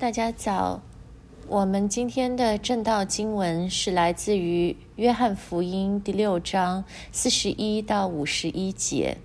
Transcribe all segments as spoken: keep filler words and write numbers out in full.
大家早。我们今天的正道经文是来自于约翰福音第六章四十一到五十一节。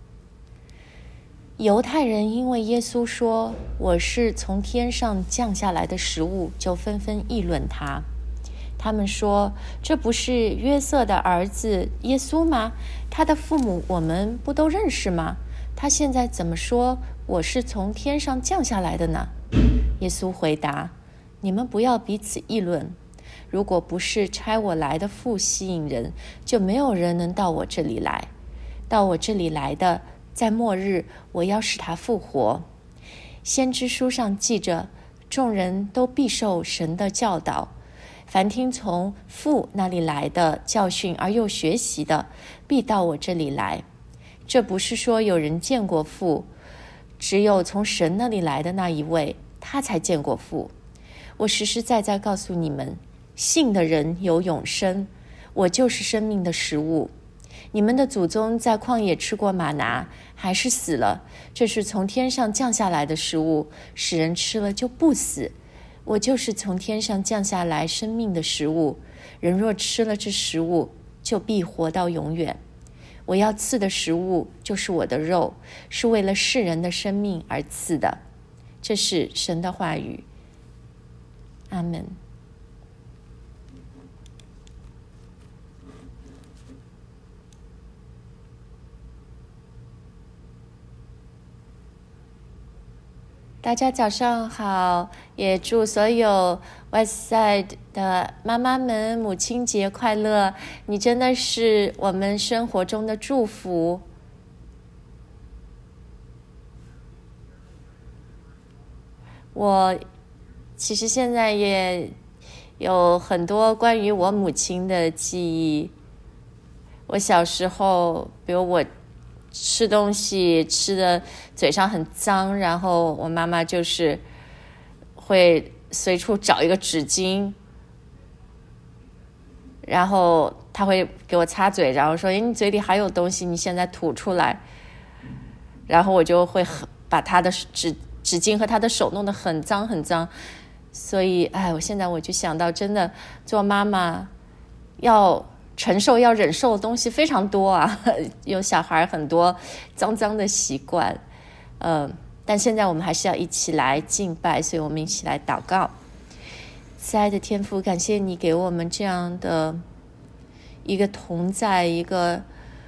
犹太人因为耶稣说我是从天上降下来的食物，就纷纷议论他。他们说，这不是约瑟的儿子耶稣吗？他的父母我们不都认识吗？他现在怎么说我是从天上降下来的呢？耶稣回答，你们不要彼此议论，如果不是差我来的父吸引人，就没有人能到我这里来。到我这里来的，在末日我要使他复活。先知书上记着，众人都必受神的教导，凡听从父那里来的教训而又学习的，必到我这里来。这不是说有人见过父，只有从神那里来的那一位，他才见过父。我实实在在告诉你们，信的人有永生，我就是生命的食物。你们的祖宗在旷野吃过玛拿，还是死了。这是从天上降下来的食物，使人吃了就不死。我就是从天上降下来生命的食物，人若吃了这食物，就必活到永远。我要赐的食物就是我的肉，是为了世人的生命而赐的。这是神的话语。阿们。大家早上好，也祝所有 Westside 的妈妈们母亲节快乐！你真的是我们生活中的祝福。我其实现在也有很多关于我母亲的记忆。我小时候，比如我吃东西吃的嘴上很脏，然后我妈妈就是会随处找一个纸巾，然后她会给我擦嘴，然后说，诶，你嘴里还有东西，你现在吐出来。然后我就会把她的纸纸巾和她的手弄得很脏很脏。所以哎，我现在我就想到，真的做妈妈要承受要忍受的东西非常多啊，有小孩很多脏脏的习惯，呃，但现在我们还是要一起来敬拜，所以我们一起来祷告。慈爱的天父，感谢你给我们这样的一个同在，一个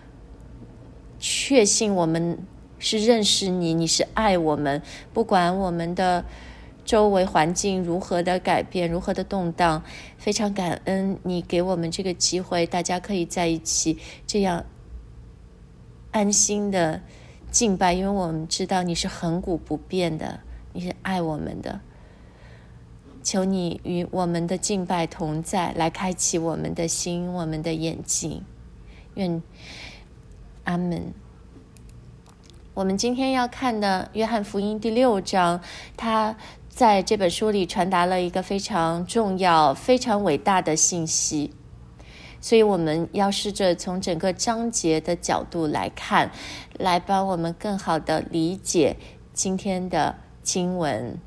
确信我们是认识你，你是爱我们，不管我们的周围环境如何的改变，如何的动荡，非常感恩你给我们这个机会，大家可以在一起这样安心的敬拜，因为我们知道你是亘古不变的，你是爱我们的。求你与我们的敬拜同在，来开启我们的心，我们的眼睛。愿阿们。我们今天要看的约翰福音第六章，它在这本书里传达了一个非常重要非常伟大的信息，所以我们要试着从整个章节的角度来看，来帮我们更好的理解今天的经文。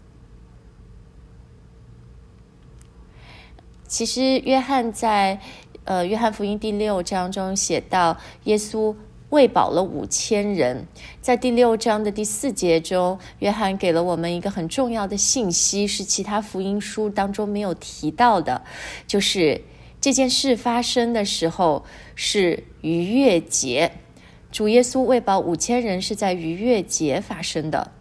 其实约翰在呃约翰福音第六章中写到，耶稣喂饱了五千人。在第六章的第四节中，约翰给了我们一个很重要的信息，是其他福音书当中没有提到的，就是这件事发生的时候是逾越节，主耶稣喂饱五千人是在逾越节发生的。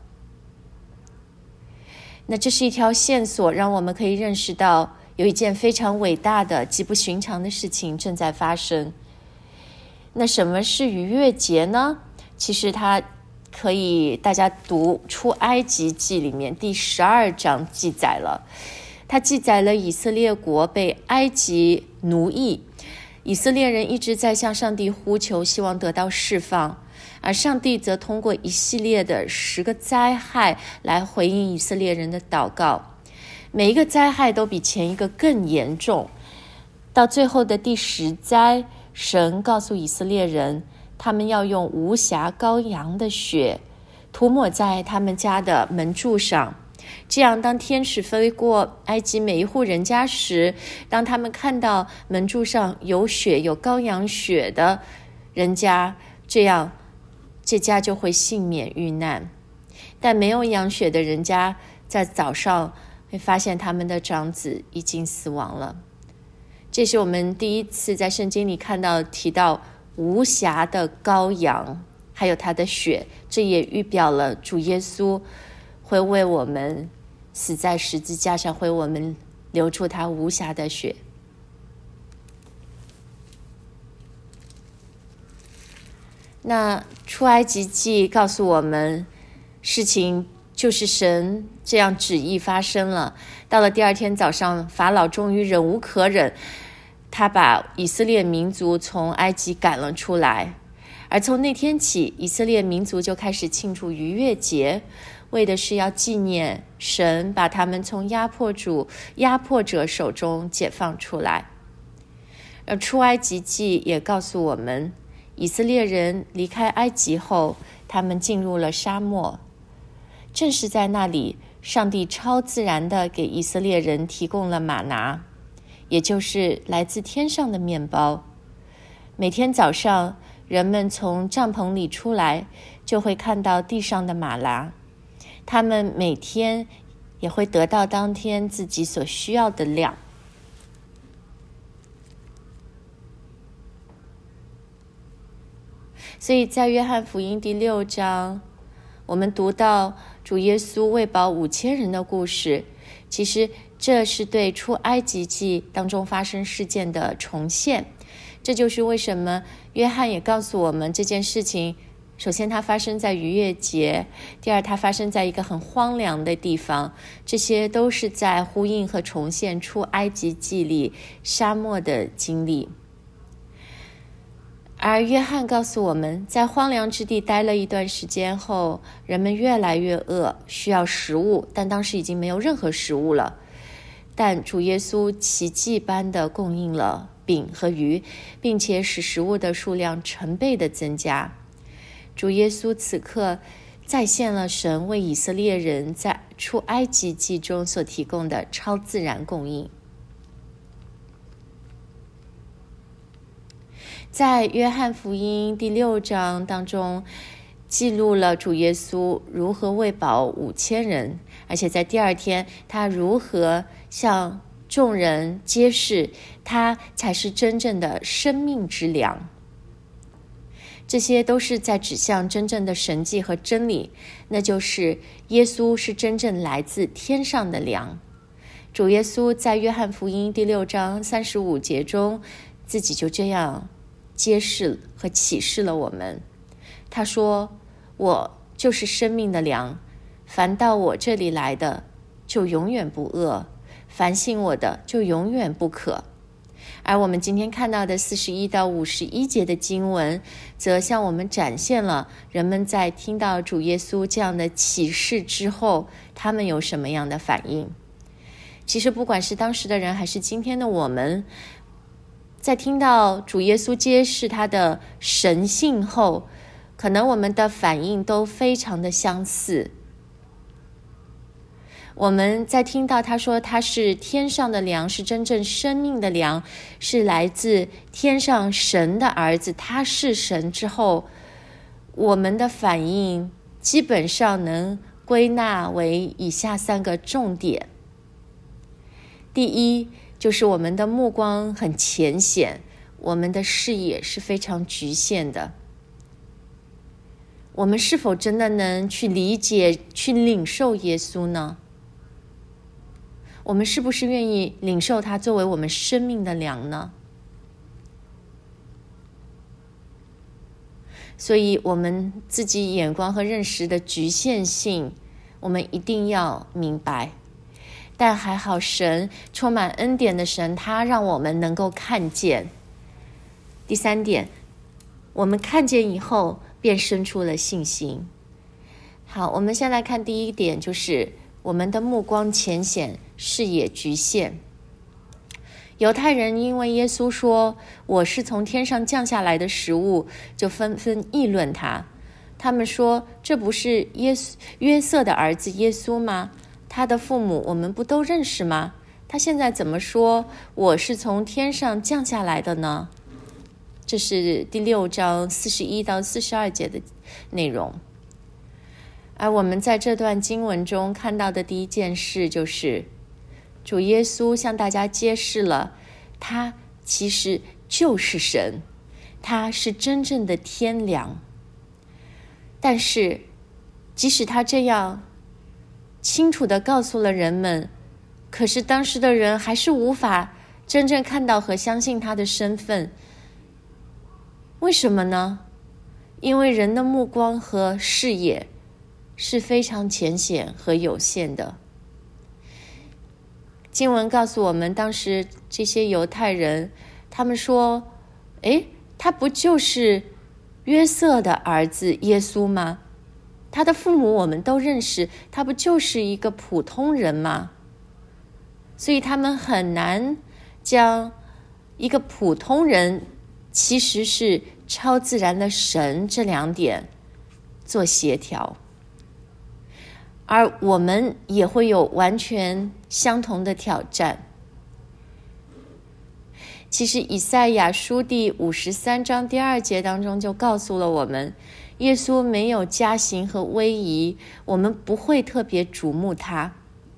那这是一条线索，让我们可以认识到有一件非常伟大的极不寻常的事情正在发生。那什么是逾越节呢？其实它可以大家读出埃及记里面第十二章记载了，它记载了以色列国被埃及奴役，以色列人一直在向上帝呼求，希望得到释放，而上帝则通过一系列的十个灾害来回应以色列人的祷告，每一个灾害都比前一个更严重。到最后的第十灾，神告诉以色列人，他们要用无瑕羔羊的血涂抹在他们家的门柱上， 这样，当天使飞过埃及每一户人家时，当他们看到门柱上有血、有羔羊血的人家，这样这家就会幸免遇难。但没有羊血的人家，在早上会发现他们的长子已经死亡了。这是我们第一次在圣经里看到提到无瑕的羔羊，还有他的血，这也预表了主耶稣会为我们死在十字架上，为我们流出他无瑕的血。那出埃及记告诉我们，事情就是神这样旨意发生了。到了第二天早上，法老终于忍无可忍，他把以色列民族从埃及赶了出来。而从那天起，以色列民族就开始庆祝逾越节，为的是要纪念神把他们从压迫主、压迫者手中解放出来。而出埃及记也告诉我们，以色列人离开埃及后，他们进入了沙漠。正是在那里，上帝超自然地给以色列人提供了玛拿，也就是来自天上的面包。每天早上，人们从帐篷里出来，就会看到地上的玛拿。他们每天也会得到当天自己所需要的量。所以在约翰福音第六章，我们读到主耶稣喂饱五千人的故事，其实这是对出埃及记当中发生事件的重现。这就是为什么约翰也告诉我们这件事情，首先它发生在逾越节，第二它发生在一个很荒凉的地方，这些都是在呼应和重现出埃及记里沙漠的经历。而约翰告诉我们，在荒凉之地待了一段时间后，人们越来越饿，需要食物，但当时已经没有任何食物了。但主耶稣奇迹般的供应了饼和鱼，并且使食物的数量成倍的增加。主耶稣此刻再现了神为以色列人在出埃及记中所提供的超自然供应。在约翰福音第六章当中，记录了主耶稣如何喂饱五千人，而且在第二天他如何向众人揭示他才是真正的生命之粮。这些都是在指向真正的神迹和真理，那就是耶稣是真正来自天上的粮。主耶稣在约翰福音第六章三十五节中，自己就这样揭示和启示了我们。他说，我就是生命的粮，凡到我这里来的就永远不饿，凡信我的就永远不渴。而我们今天看到的四十一到五十一节的经文，则向我们展现了人们在听到主耶稣这样的启示之后，他们有什么样的反应。其实不管是当时的人还是今天的我们，在听到主耶稣揭示他的神性后，可能我们的反应都非常的相似。我们在听到他说他是天上的粮，是真正生命的粮，是来自天上神的儿子，他是神之后，我们的反应基本上能归纳为以下三个重点。第一，就是我们的目光很浅显，我们的视野是非常局限的。我们是否真的能去理解、去领受耶稣呢？我们是不是愿意领受他作为我们生命的粮呢？所以我们自己眼光和认识的局限性，我们一定要明白。但还好，神充满恩典的神，他让我们能够看见。第三点，我们看见以后便生出了信心。好，我们先来看第一点，就是我们的目光浅显，视野局限。犹太人因为耶稣说我是从天上降下来的食物，就纷纷议论他。他们说，这不是耶稣约瑟的儿子耶稣吗？ 他的父母我们不都认识吗？他现在怎么说我是从天上降下来的呢？这是第六章四十一到四十二节的内容。而我们在这段经文中看到的第一件事，就是主耶稣向大家揭示了他其实就是神，他是真正的天良。但是即使他这样清楚地告诉了人们，可是当时的人还是无法真正看到和相信他的身份。为什么呢？因为人的目光和视野是非常浅显和有限的。经文告诉我们，当时这些犹太人，他们说，诶，他不就是约瑟的儿子耶稣吗？他的父母我们都认识，他不就是一个普通人吗？所以他们很难将一个普通人其实是超自然的神这两点做协调。而我们也会有完全相同的挑战。其实以赛亚书第五十三章第二节当中就告诉了我们，耶稣没有加行和威仪，我们不会特别瞩目他。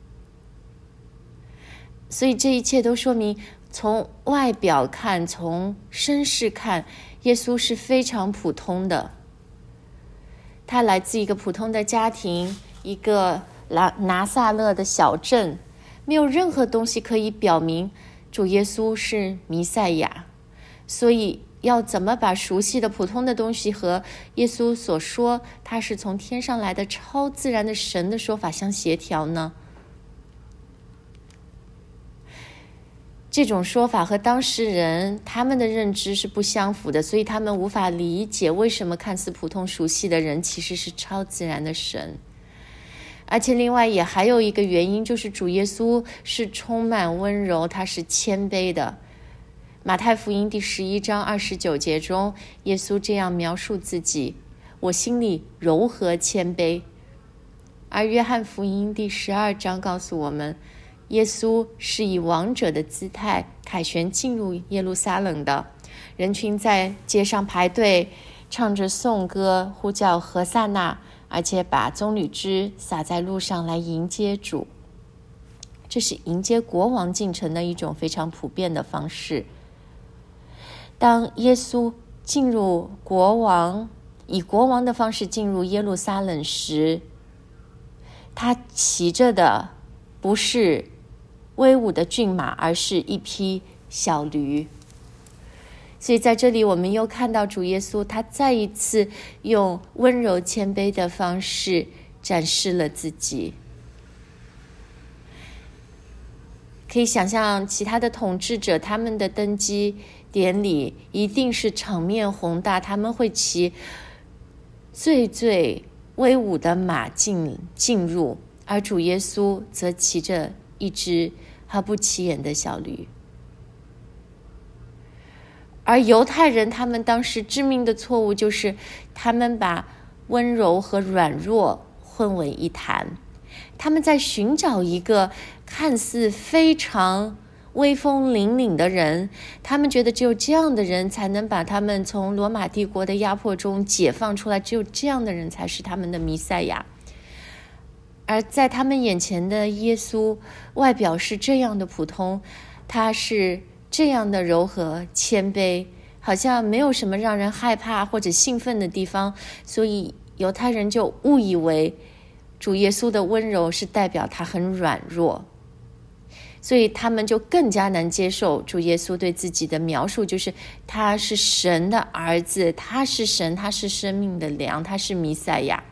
所以这一切都说明，从外表看，从身世看，耶稣是非常普通的。他来自一个普通的家庭，一个拿撒勒的小镇，没有任何东西可以表明主耶稣是弥赛亚。所以要怎么把熟悉的普通的东西和耶稣所说他是从天上来的超自然的神的说法相协调呢？这种说法和当事人他们的认知是不相符的，所以他们无法理解为什么看似普通熟悉的人其实是超自然的神。而且另外也还有一个原因，就是主耶稣是充满温柔，他是谦卑的。马太福音第十一章二十九节中，耶稣这样描述自己，我心里柔和谦卑。而约翰福音第十二章告诉我们，耶稣是以王者的姿态凯旋进入耶路撒冷的，人群在街上排队，唱着颂歌，呼叫何撒那，而且把棕榈枝洒在路上来迎接主。这是迎接国王进城的一种非常普遍的方式。当耶稣进入国王，以国王的方式进入耶路撒冷时，他骑着的不是威武的骏马，而是一匹小驴。所以在这里我们又看到主耶稣他再一次用温柔谦卑的方式展示了自己。可以想象其他的统治者，他们的登基典礼一定是场面宏大，他们会骑最最威武的马进进入，而主耶稣则骑着一只毫不起眼的小驴。而犹太人他们当时致命的错误就是他们把温柔和软弱混为一谈，他们在寻找一个看似非常威风凛凛的人，他们觉得只有这样的人才能把他们从罗马帝国的压迫中解放出来，只有这样的人才是他们的弥赛亚。而在他们眼前的耶稣外表是这样的普通，他是这样的柔和谦卑，好像没有什么让人害怕或者兴奋的地方，所以犹太人就误以为主耶稣的温柔是代表他很软弱，所以他们就更加难接受主耶稣对自己的描述，就是他是神的儿子，他是神，他是生命的粮，他是弥赛亚。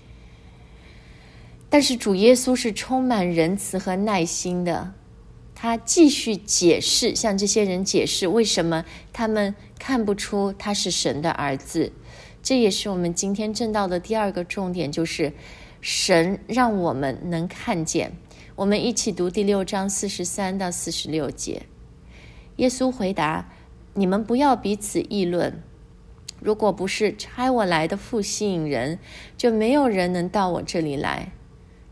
但是主耶稣是充满仁慈和耐心的，他继续解释，向这些人解释为什么他们看不出他是神的儿子。这也是我们今天正道的第二个重点，就是神让我们能看见。我们一起读第六章四十三到四十六节。耶稣回答，你们不要彼此议论，如果不是差我来的父吸引人，就没有人能到我这里来。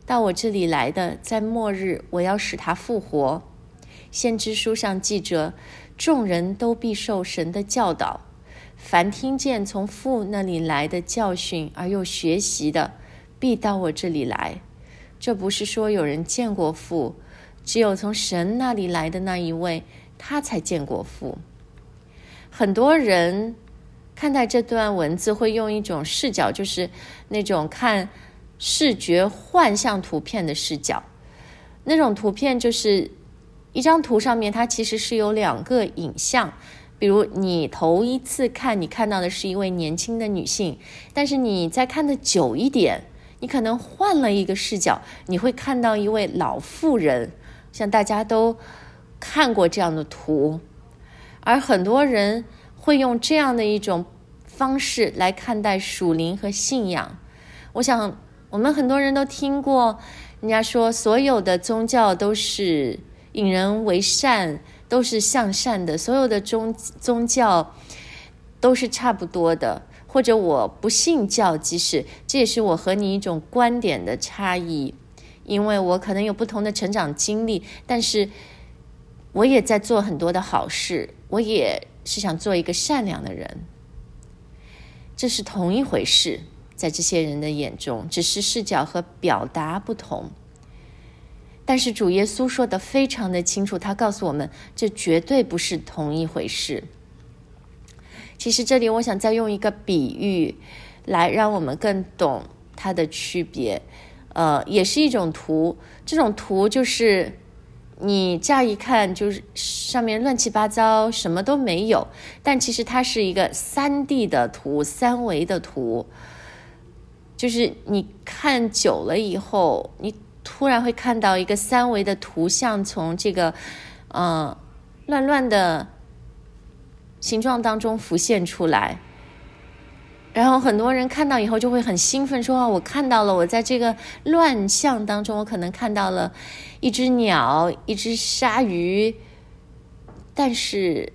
到我这里来的，在末日我要使他复活。先知书上记着，众人都必受神的教导，凡听见从父那里来的教训而又学习的，必到我这里来。这不是说有人见过父，只有从神那里来的那一位，他才见过父。很多人看待这段文字会用一种视角，就是那种看视觉幻象图片的视角。那种图片就是一张图上面它其实是有两个影像，比如你头一次看，你看到的是一位年轻的女性，但是你再看的久一点，你可能换了一个视角，你会看到一位老妇人，像大家都看过这样的图。而很多人会用这样的一种方式来看待属灵和信仰。我想我们很多人都听过人家说所有的宗教都是引人为善，都是向善的，所有的宗宗教都是差不多的，或者我不信教即使，这也是我和你一种观点的差异，因为我可能有不同的成长经历，但是我也在做很多的好事，我也是想做一个善良的人。这是同一回事，在这些人的眼中，只是视角和表达不同。但是主耶稣说得非常的清楚，他告诉我们这绝对不是同一回事。其实这里我想再用一个比喻来让我们更懂它的区别。呃，也是一种图，这种图就是你乍一看就是上面乱七八糟什么都没有，但其实它是一个 三 D 的图，三维的图，就是你看久了以后，你突然会看到一个三维的图像从这个呃乱乱的形状当中浮现出来，然后很多人看到以后就会很兴奋，说、哦、我看到了，我在这个乱象当中我可能看到了一只鸟，一只鲨鱼，但是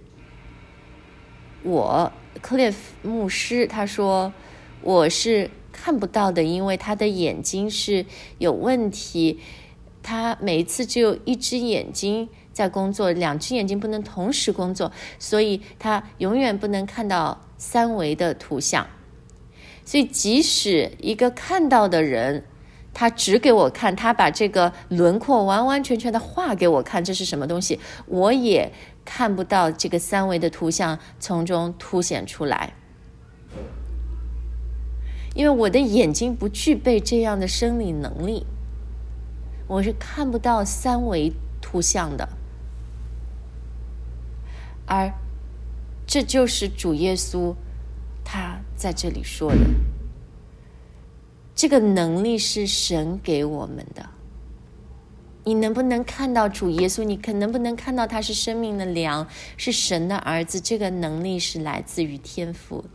我克列夫牧师他说我是看不到的，因为他的眼睛是有问题，他每一次只有一只眼睛在工作，两只眼睛不能同时工作，所以他永远不能看到三维的图像。所以即使一个看到的人，他只给我看，他把这个轮廓完完全全的画给我看，这是什么东西，我也看不到这个三维的图像从中凸显出来，因为我的眼睛不具备这样的生理能力，我是看不到三维图像的。而这就是主耶稣他在这里说的，这个能力是神给我们的。你能不能看到主耶稣，你可能不能看到他是生命的粮，是神的儿子，这个能力是来自于天父。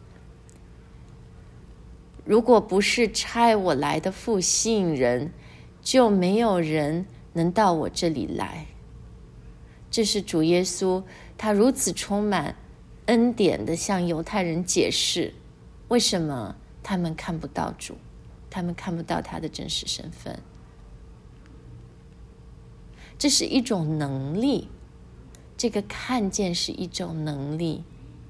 如果不是差我来的父吸引人，就没有人能到我这里来。这是主耶稣他如此充满恩典的向犹太人解释，为什么他们看不到主，他们看不到他的真实身份。这是一种能力，这个看见是一种能力。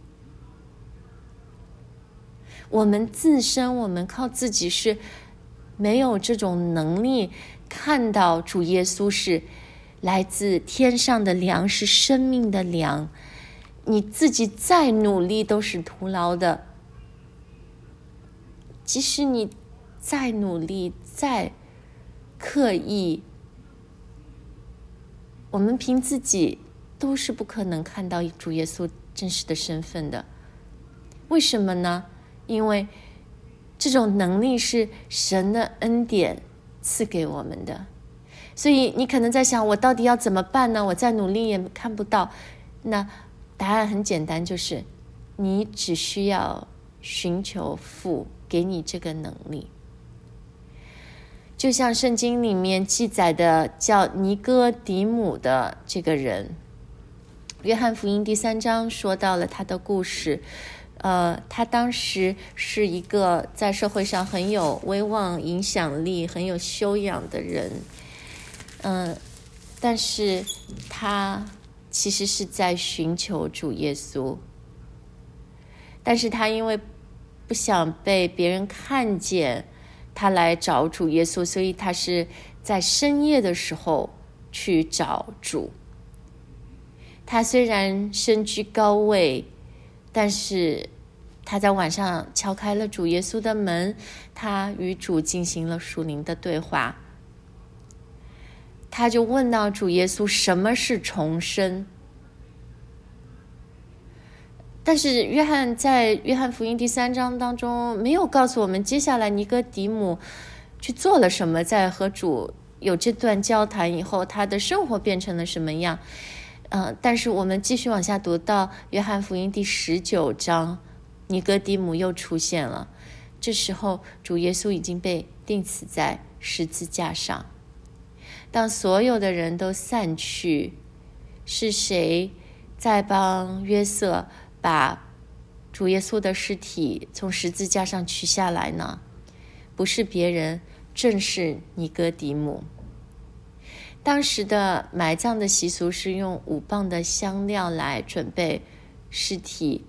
我们自身，我们靠自己是没有这种能力看到主耶稣是来自天上的粮，是生命的粮，你自己再努力都是徒劳的。即使你再努力再刻意，我们凭自己都是不可能看到主耶稣真实的身份的。为什么呢？因为这种能力是神的恩典赐给我们的。所以你可能在想，我到底要怎么办呢？我再努力也看不到。那答案很简单，就是你只需要寻求父给你这个能力。就像圣经里面记载的叫尼哥底母的这个人，约翰福音第三章说到了他的故事。 呃，他当时是一个在社会上很有威望、影响力、很有修养的人，嗯、呃，但是他其实是在寻求主耶稣，但是他因为不想被别人看见，他来找主耶稣，所以他是在深夜的时候去找主。他虽然身居高位，但是他在晚上敲开了主耶稣的门，他与主进行了属灵的对话。他就问到主耶稣，什么是重生？但是约翰在约翰福音第三章当中没有告诉我们接下来尼哥底母去做了什么，在和主有这段交谈以后，他的生活变成了什么样。呃，但是我们继续往下读到约翰福音第十九章，尼哥底母又出现了。这时候主耶稣已经被钉死在十字架上。当所有的人都散去，是谁在帮约瑟把主耶稣的尸体从十字架上取下来呢？不是别人，正是尼哥底母。当时的埋葬的习俗是用五磅的香料来准备尸体，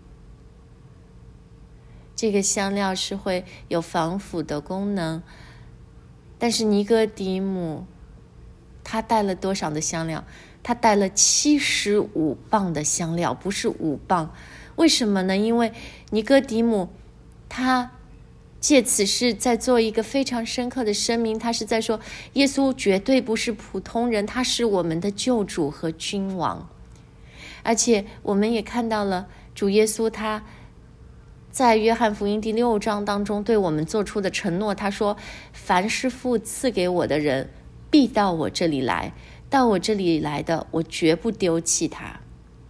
这个香料是会有防腐的功能。但是尼哥底母他带了多少的香料？他带了七十五磅的香料，不是五磅。为什么呢？因为尼哥底母他借此是在做一个非常深刻的声明，他是在说耶稣绝对不是普通人，他是我们的救主和君王。而且我们也看到了主耶稣他在约翰福音第六章当中对我们做出的承诺，他说凡是父赐给我的人必到我这里来，到我这里来的我绝不丢弃他。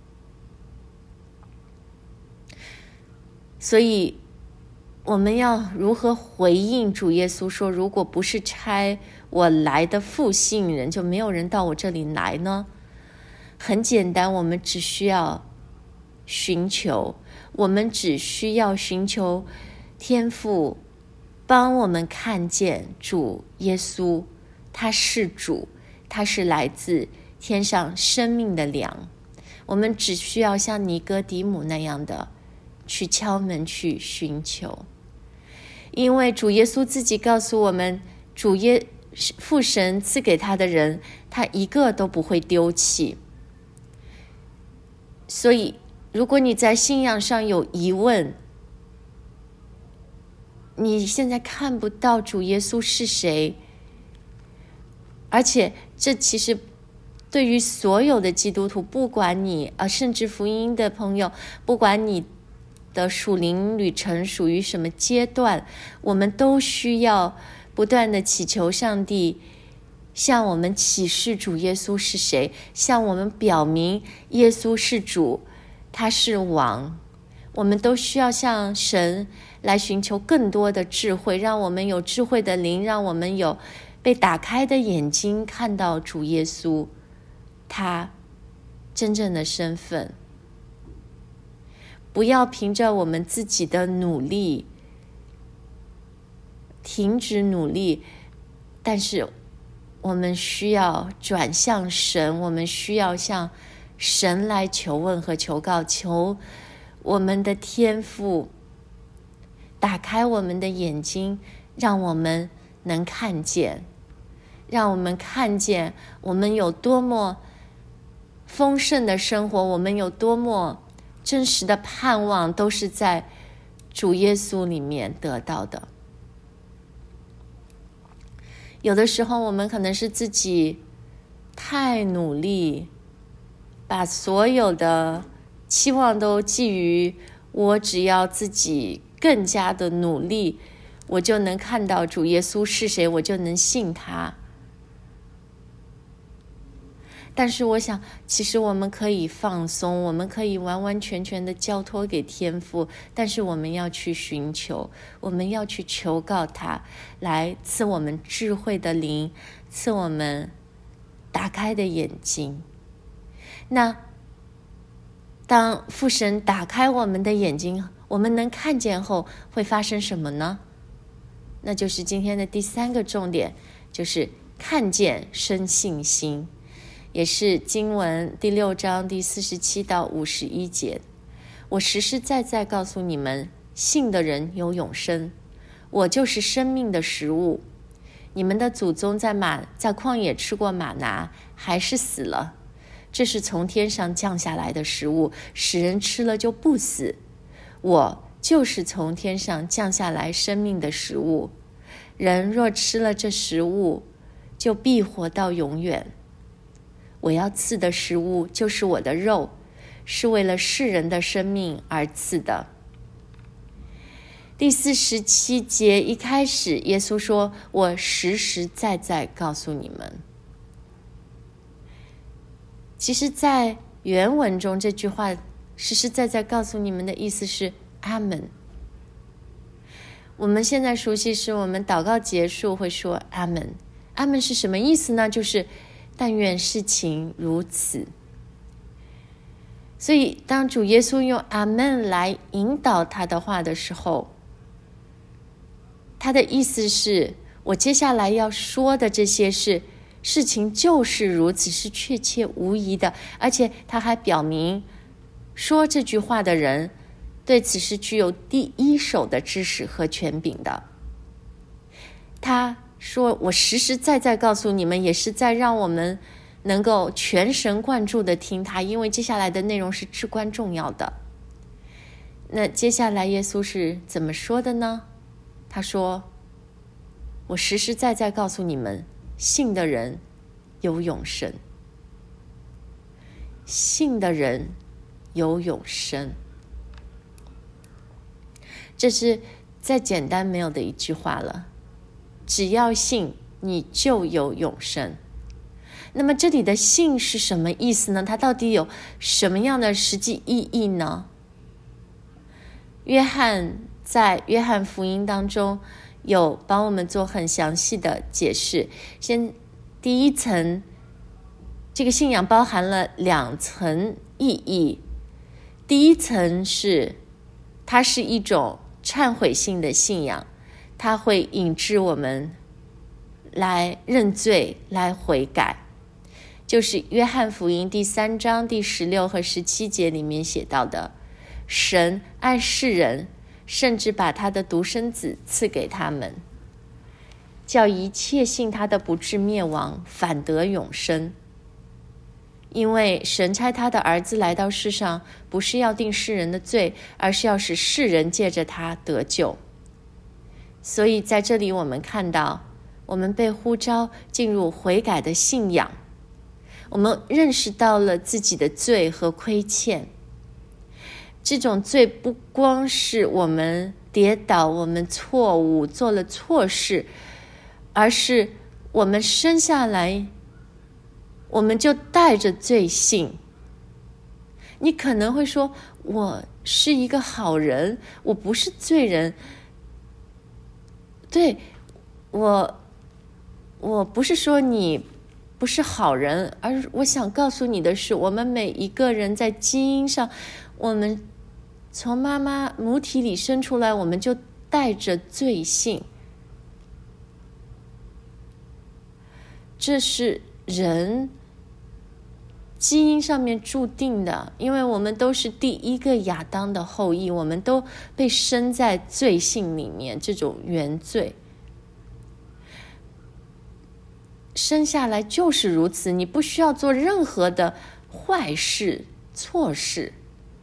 所以我们要如何回应主耶稣说，如果不是差我来的父吸引人，就没有人到我这里来呢？很简单，我们只需要寻求，我们只需要寻求天父帮我们看见主耶稣，他是主，他是来自天上生命的粮。我们只需要像尼哥底母那样的去敲门，去寻求。因为主耶稣自己告诉我们，主耶父神赐给他的人，他一个都不会丢弃。所以如果你在信仰上有疑问，你现在看不到主耶稣是谁，而且这其实对于所有的基督徒，不管你啊，甚至福音的朋友，不管你的属灵旅程属于什么阶段，我们都需要不断的祈求上帝向我们启示主耶稣是谁，向我们表明耶稣是主，他是王。我们都需要向神来寻求更多的智慧，让我们有智慧的灵，让我们有被打开的眼睛，看到主耶稣他真正的身份。不要凭着我们自己的努力停止努力，但是我们需要转向神，我们需要向神来求问和求告，求我们的天父打开我们的眼睛，让我们能看见，让我们看见我们有多么丰盛的生活，我们有多么真实的盼望，都是在主耶稣里面得到的。有的时候我们可能是自己太努力，把所有的期望都寄于我只要自己更加的努力，我就能看到主耶稣是谁，我就能信他。但是我想，其实我们可以放松，我们可以完完全全的交托给天父，但是我们要去寻求，我们要去求告他，来赐我们智慧的灵，赐我们打开的眼睛。那当父神打开我们的眼睛， 我们能看见后会发生什么呢？那就是今天的第三个重点，就是看见生信心，也是经文第六章第四十七到五十一节。我实实在在告诉你们，信的人有永生，我就是生命的食物。你们的祖宗在马在旷野吃过玛拿，还是死了。这是从天上降下来的食物，使人吃了就不死。我就是从天上降下来生命的食物，人若吃了这食物，就必活到永远。我要赐的食物就是我的肉，是为了世人的生命而赐的。第四十七节一开始，耶稣说：我实实在在告诉你们。其实在原文中，这句话实实在在告诉你们的意思是阿们。我们现在熟悉是我们祷告结束会说阿们。阿们是什么意思呢？就是但愿事情如此。所以当主耶稣用阿们来引导他的话的时候，他的意思是，我接下来要说的这些事事情就是如此，是确切无疑的。而且他还表明说这句话的人对此是具有第一手的知识和权柄的。他说我实实在在告诉你们，也是在让我们能够全神贯注的听他，因为接下来的内容是至关重要的。那接下来耶稣是怎么说的呢？他说，我实实在在告诉你们，信的人有永生。信的人有永生，这是再简单没有的一句话了。只要信，你就有永生。那么这里的信是什么意思呢？它到底有什么样的实际意义呢？约翰在约翰福音当中有帮我们做很详细的解释。先第一层，这个信仰包含了两层意义。第一层是它是一种忏悔性的信仰，它会引致我们来认罪，来悔改。就是约翰福音第三章第十六和十七节里面写到的，神爱世人，甚至把他的独生子赐给他们，叫一切信他的不至灭亡，反得永生。因为神差他的儿子来到世上，不是要定世人的罪，而是要使世人借着他得救。所以在这里我们看到，我们被呼召进入悔改的信仰，我们认识到了自己的罪和亏欠。这种罪不光是我们跌倒，我们错误做了错事，而是我们生下来我们就带着罪性。你可能会说，我是一个好人，我不是罪人。对，我我不是说你不是好人，而我想告诉你的是，我们每一个人在基因上，我们从妈妈母体里生出来，我们就带着罪性。这是人基因上面注定的，因为我们都是第一个亚当的后裔，我们都被生在罪性里面，这种原罪生下来就是如此，你不需要做任何的坏事错事。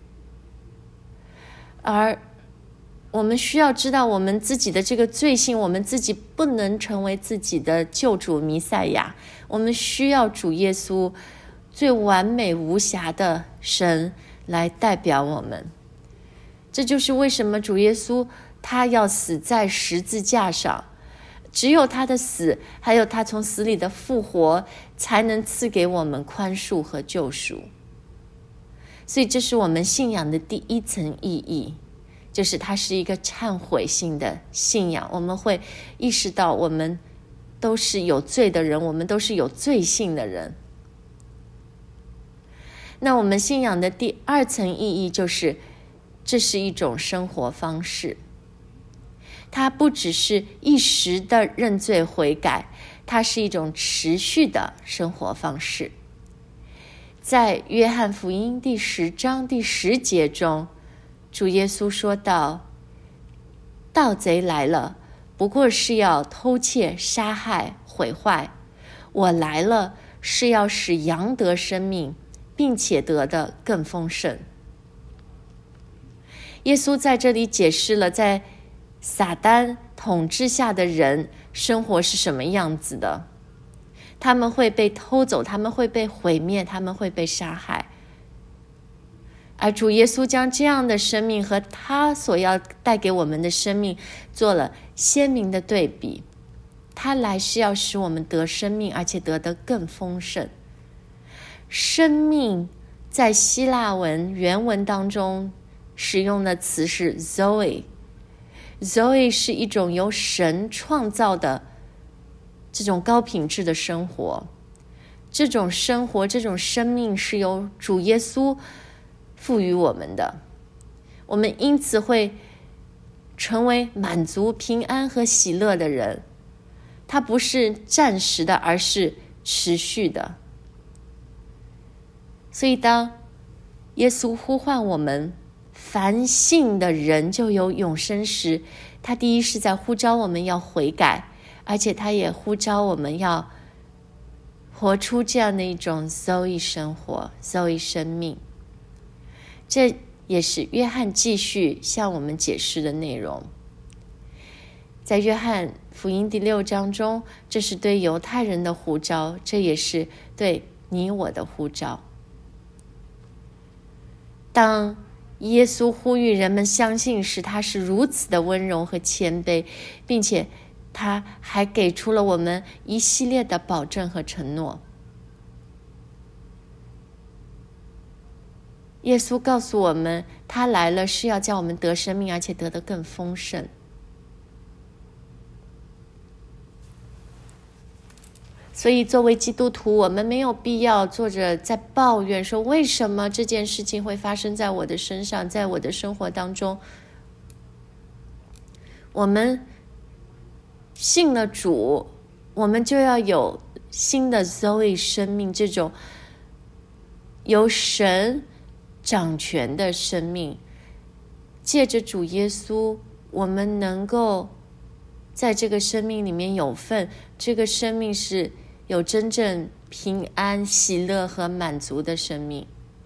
而我们需要知道我们自己的这个罪性，我们自己不能成为自己的救主弥赛亚，我们需要主耶稣最完美无瑕的神来代表我们。这就是为什么主耶稣他要死在十字架上，只有他的死，还有他从死里的复活，才能赐给我们宽恕和救赎。所以这是我们信仰的第一层意义，就是它是一个忏悔性的信仰。我们会意识到我们都是有罪的人，我们都是有罪性的人。那我们信仰的第二层意义就是这是一种生活方式。它不只是一时的认罪悔改，它是一种持续的生活方式。在约翰福音第十章第十节中，主耶稣说道：盗贼来了，不过是要偷窃、杀害、毁坏。我来了，是要使羊得生命，并且得的更丰盛。耶稣在这里解释了在撒旦统治下的人生活是什么样子的。他们会被偷走，他们会被毁灭，他们会被杀害。而主耶稣将这样的生命和他所要带给我们的生命做了鲜明的对比。他来是要使我们得生命，而且得得更丰盛。生命在希腊文原文当中使用的词是 Zoe。Zoe 是一种由神创造的这种高品质的生活。这种生活，这种生命是由主耶稣赋予我们的。我们因此会成为满足、平安和喜乐的人。它不是暂时的，而是持续的。所以当耶稣呼唤我们凡信的人就有永生时，他第一是在呼召我们要悔改，而且他也呼召我们要活出这样的一种 Zoe 生活， Zoe 生命。这也是约翰继续向我们解释的内容。在约翰福音第六章中，这是对犹太人的呼召，这也是对你我的呼召。当耶稣呼吁人们相信时，他是如此的温柔和谦卑，并且他还给出了我们一系列的保证和承诺。耶稣告诉我们，他来了是要叫我们得生命，而且得得更丰盛。所以作为基督徒，我们没有必要坐着在抱怨说为什么这件事情会发生在我的身上，在我的生活当中。我们信了主，我们就要有新的 Zoe 生命，这种由神掌权的生命。借着主耶稣，我们能够在这个生命里面有份，这个生命是有真正平安、喜乐和满足的生命。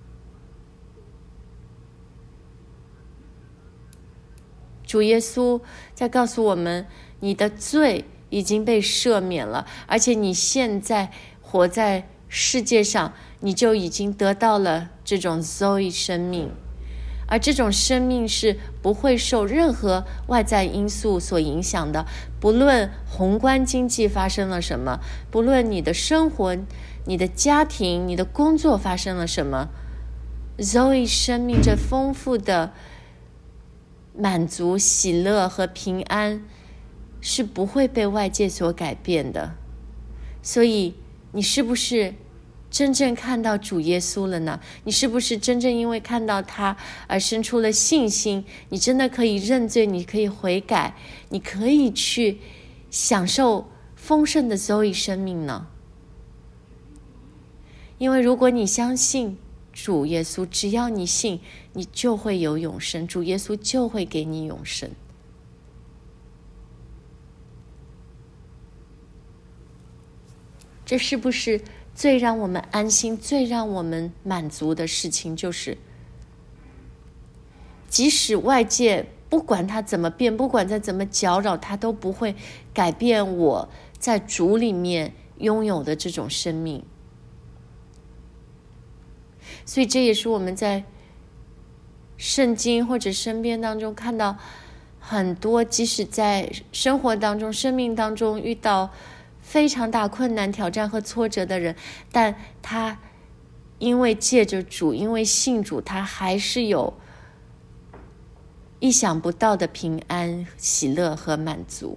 主耶稣在告诉我们，你的罪已经被赦免了，而且你现在活在世界上，你就已经得到了这种 Zoe 生命。而这种生命是不会受任何外在因素所影响的，不论宏观经济发生了什么，不论你的生活、你的家庭、你的工作发生了什么， Zoe 生命这丰富的满足、喜乐和平安是不会被外界所改变的。所以你是不是真正看到主耶稣了呢？你是不是真正因为看到他而生出了信心？你真的可以认罪，你可以悔改，你可以去享受丰盛的 Zoe 生命呢？因为如果你相信主耶稣，只要你信，你就会有永生，主耶稣就会给你永生。这是不是最让我们安心、最让我们满足的事情？就是即使外界不管它怎么变，不管它怎么搅扰，它都不会改变我在主里面拥有的这种生命。所以这也是我们在圣经或者身边当中看到很多，即使在生活当中、生命当中遇到非常大困难、挑战和挫折的人，但他因为借着主，因为信主，他还是有意想不到的平安、喜乐和满足。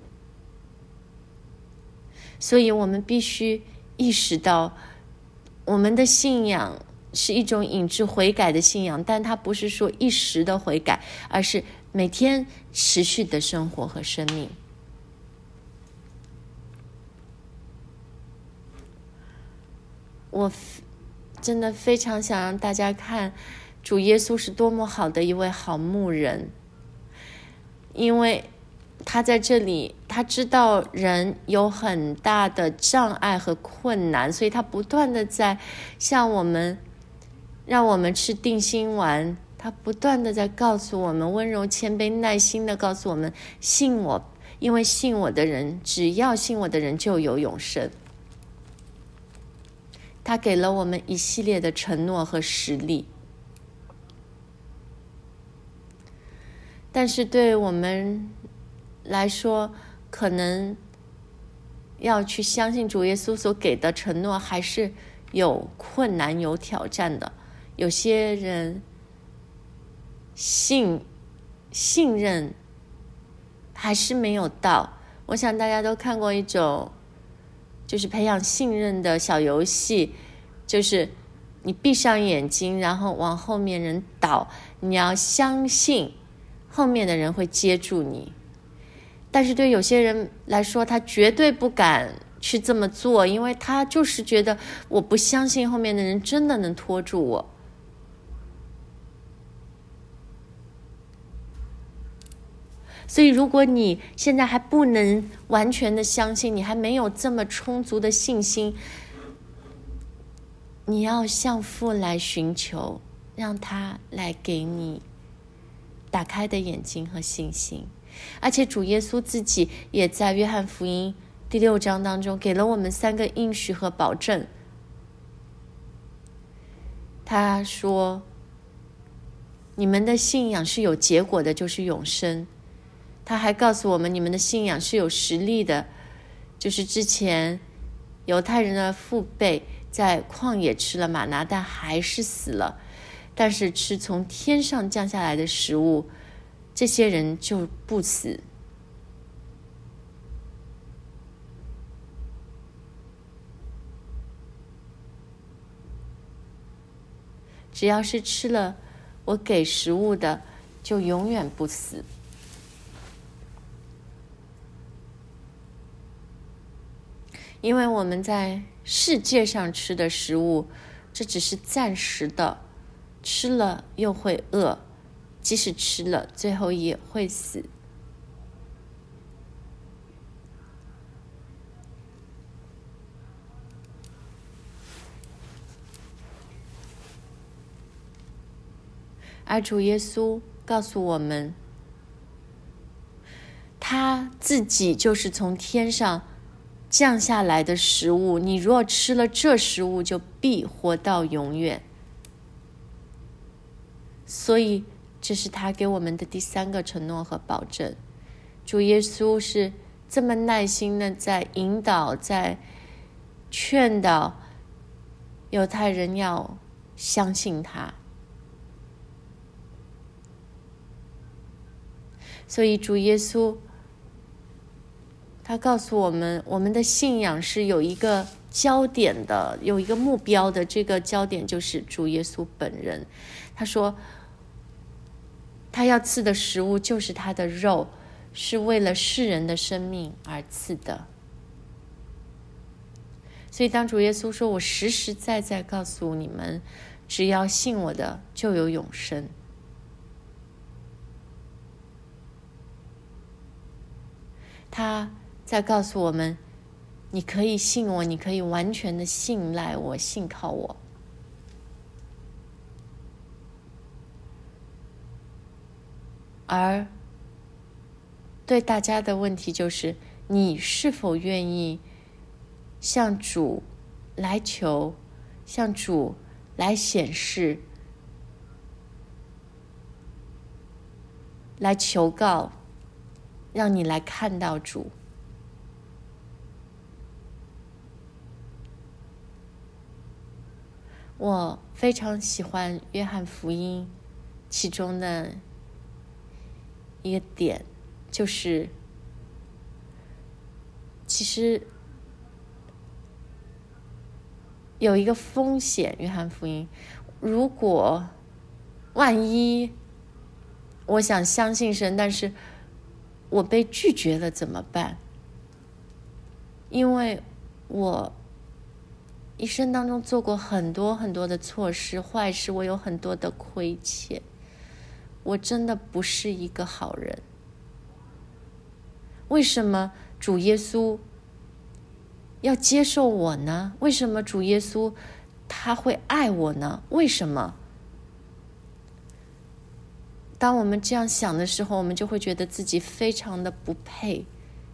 所以我们必须意识到，我们的信仰是一种引致悔改的信仰，但它不是说一时的悔改，而是每天持续的生活和生命。我真的非常想让大家看主耶稣是多么好的一位好牧人，因为他在这里，他知道人有很大的障碍和困难，所以他不断的在向我们，让我们吃定心丸，他不断的在告诉我们，温柔谦卑耐心的告诉我们，信我，因为信我的人，只要信我的人就有永生。他给了我们一系列的承诺和实力，但是对我们来说，可能要去相信主耶稣所给的承诺还是有困难有挑战的。有些人信信任还是没有到。我想大家都看过一种就是培养信任的小游戏，就是你闭上眼睛，然后往后面人倒，你要相信后面的人会接住你。但是对有些人来说，他绝对不敢去这么做，因为他就是觉得我不相信后面的人真的能拖住我。所以如果你现在还不能完全的相信，你还没有这么充足的信心，你要向父来寻求，让他来给你打开的眼睛和信心。而且主耶稣自己也在约翰福音第六章当中给了我们三个应许和保证。他说，你们的信仰是有结果的，就是永生。他还告诉我们，你们的信仰是有实力的，就是之前犹太人的父辈在旷野吃了玛拿，但还是死了，但是吃从天上降下来的食物，这些人就不死。只要是吃了我给食物的，就永远不死。因为我们在世界上吃的食物，这只是暂时的，吃了又会饿，即使吃了，最后也会死。而主耶稣告诉我们，他自己就是从天上降下来的食物，你若吃了这食物，就必活到永远。所以这是他给我们的第三个承诺和保证。主耶稣是这么耐心的在引导，在劝导犹太人要相信他。所以主耶稣他告诉我们，我们的信仰是有一个焦点的，有一个目标的，这个焦点就是主耶稣本人。他说他要赐的食物就是他的肉，是为了世人的生命而赐的。所以当主耶稣说，我实实在在告诉你们，只要信我的就有永生，他在告诉我们，你可以信我，你可以完全的信赖我，信靠我。而对大家的问题就是，你是否愿意向主来求，向主来显示，来求告，让你来看到主。我非常喜欢约翰福音其中的一个点，就是其实有一个风险，约翰福音，如果万一我想相信神，但是我被拒绝了怎么办？因为我一生当中做过很多很多的错事坏事，我有很多的亏欠，我真的不是一个好人。为什么主耶稣要接受我呢？为什么主耶稣他会爱我呢？为什么？当我们这样想的时候，我们就会觉得自己非常的不配。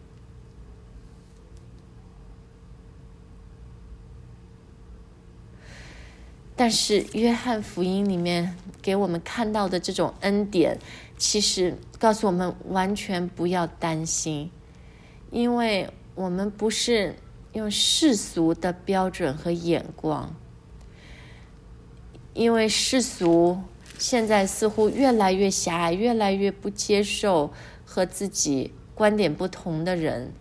但是约翰福音里面给我们看到的这种恩典，其实告诉我们完全不要担心，因为我们不是用世俗的标准和眼光，因为世俗现在似乎越来越狭隘，越来越不接受和自己观点不同的人，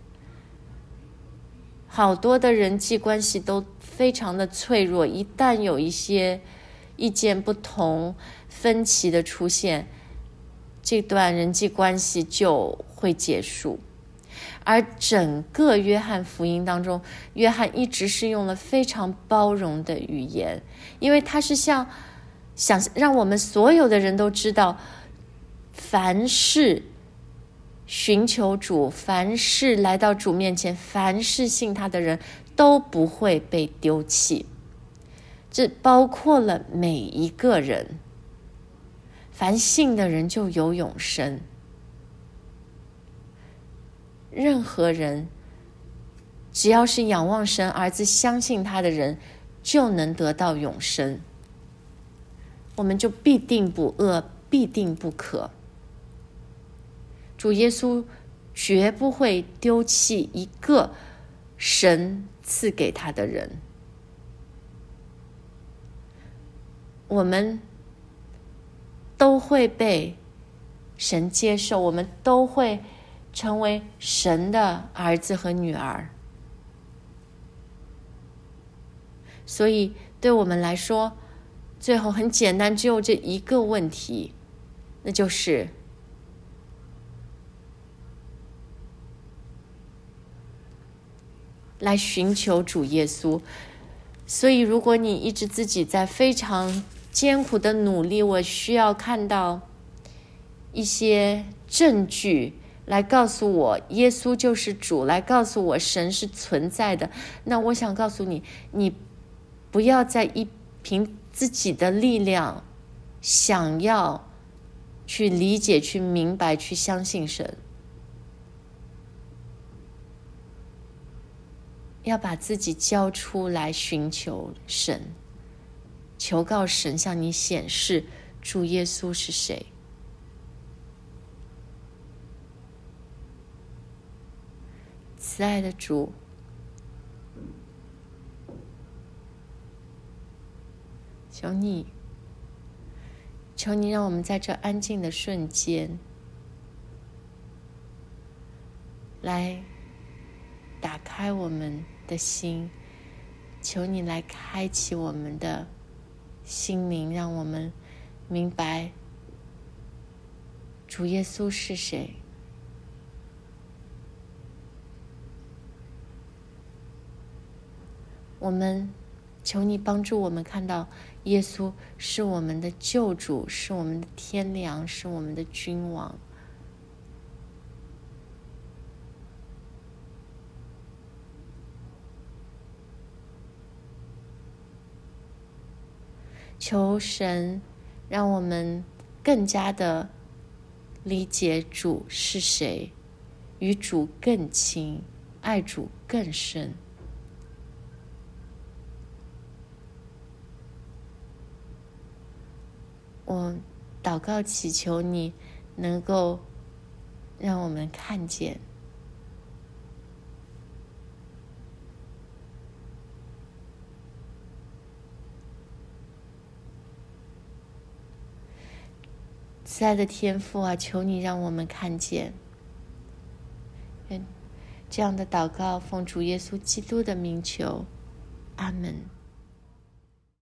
好多的人际关系都非常的脆弱，一旦有一些意见不同、分歧的出现，这段人际关系就会结束。而整个约翰福音当中，约翰一直是用了非常包容的语言，因为他是像想让我们所有的人都知道，凡是寻求主，凡是来到主面前，凡是信他的人都不会被丢弃，这包括了每一个人，凡信的人就有永生。任何人只要是仰望神儿子相信他的人，就能得到永生，我们就必定不饿，必定不渴。主耶稣绝不会丢弃一个神赐给他的人，我们都会被神接受，我们都会成为神的儿子和女儿。所以对我们来说，最后很简单，只有这一个问题，那就是来寻求主耶稣。所以如果你一直自己在非常艰苦的努力，我需要看到一些证据来告诉我耶稣就是主，来告诉我神是存在的，那我想告诉你，你不要再一凭自己的力量想要去理解、去明白、去相信神，要把自己交出来寻求神，求告神向你显示主耶稣是谁。慈爱的主，求你，求你让我们在这安静的瞬间，来打开我们的心，求你来开启我们的心灵，让我们明白主耶稣是谁。我们求你帮助我们看到耶稣是我们的救主，是我们的天良，是我们的君王。求神让我们更加的理解主是谁，与主更亲，爱主更深。我祷告祈求你能够让我们看见慈爱的天父啊，求你让我们看见。愿这样的祷告奉主耶稣基督的名求，阿们。